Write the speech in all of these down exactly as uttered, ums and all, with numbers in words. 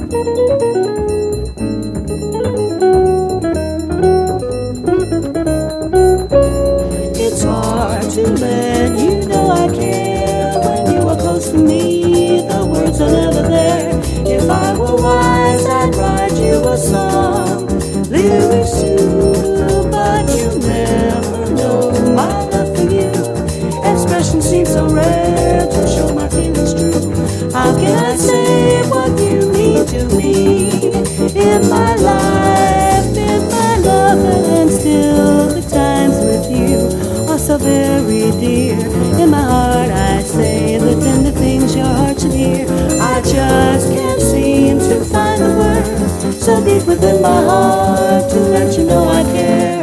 It's hard to let you know I care. When you are close to me, the words are never there. If I were wise, I'd write you a song, lyrics too, but you never know my love for you. Expression seems so rare to show my feelings true. How can I say what you mean to me in my life, in my love, and still the times with you are so very dear. In my heart I say the tender things your heart should hear. I just can't seem to find the words so deep within my heart to let you know I care.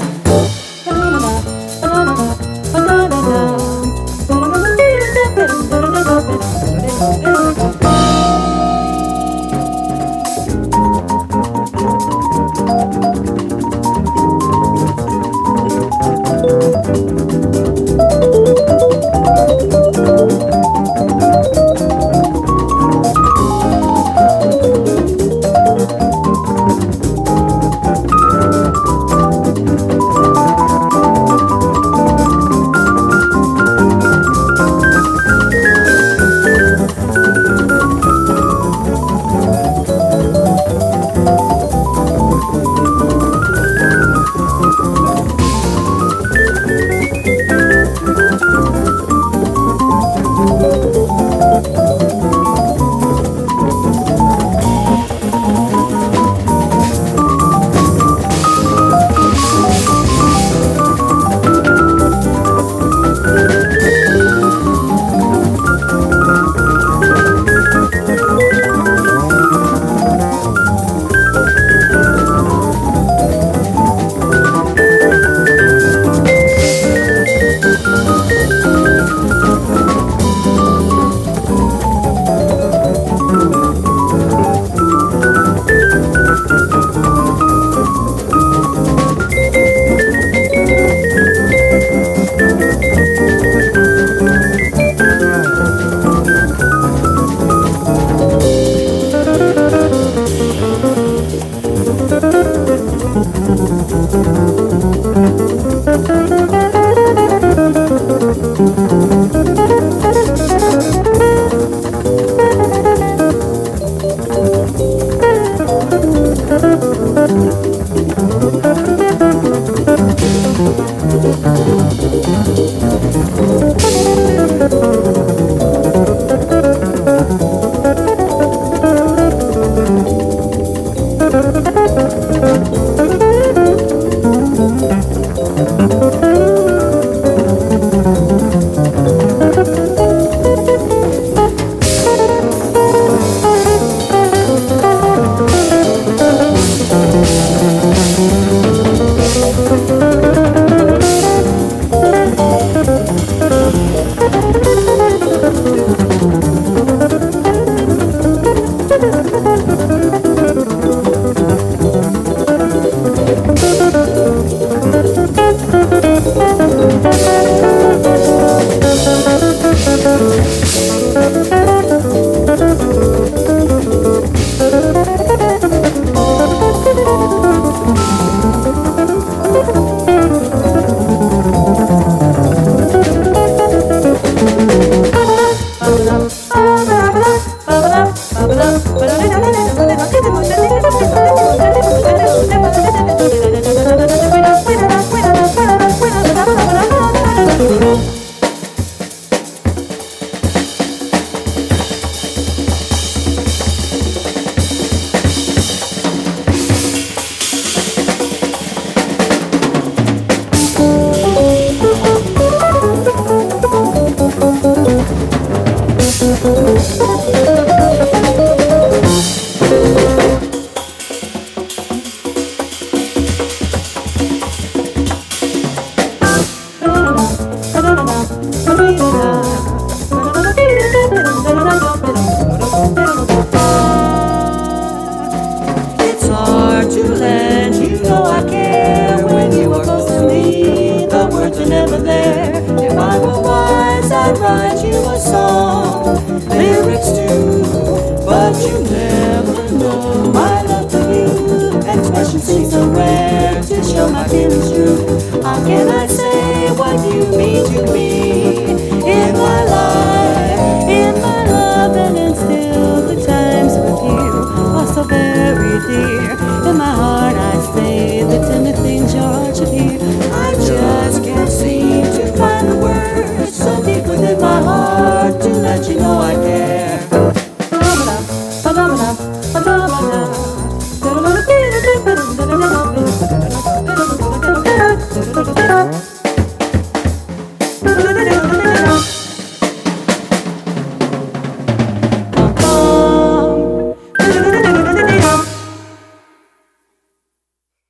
lyrics too, but you never know. though my feelings true. How can I say what you mean to me?